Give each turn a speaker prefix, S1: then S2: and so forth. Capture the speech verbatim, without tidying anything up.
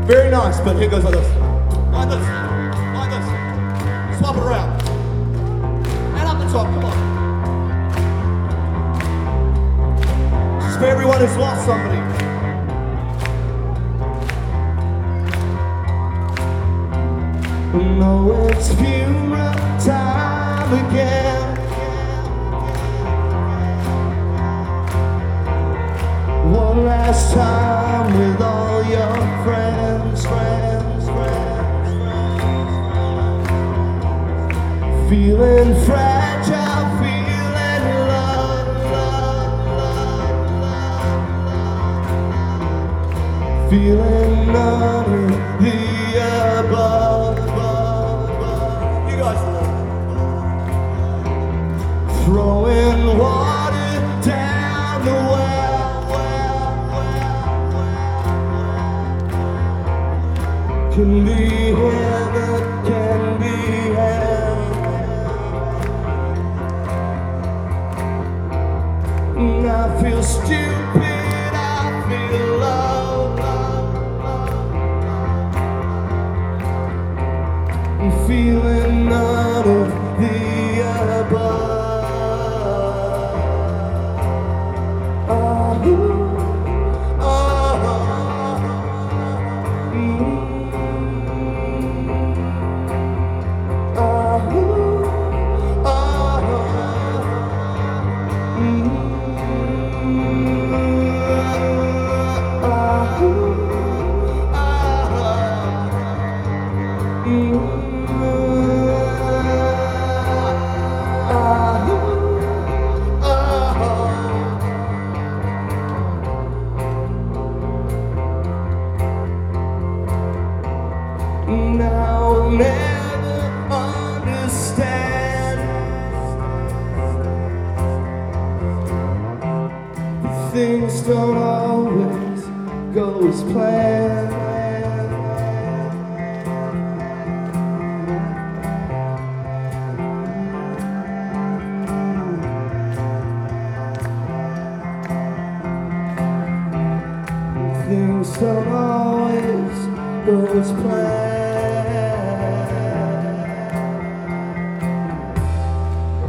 S1: Very nice, but here goes like this. Like this. Like this. Swap it around. And up the top, come on. This is for everyone who's lost somebody. No, it's funeral time again. One last time with all your friends, friends, friends, friends. Feeling fragile, feeling love, love, love, love, love. Feeling none of the above, above, above. You guys know. Throwing water down the well. Can be heaven, can be hell. And I feel stupid, I feel love, love, love. I'm feeling none of the above. Oh, oh, oh, mm. Now I'll never understand. Things don't always go as planned. Things don't always go as planned.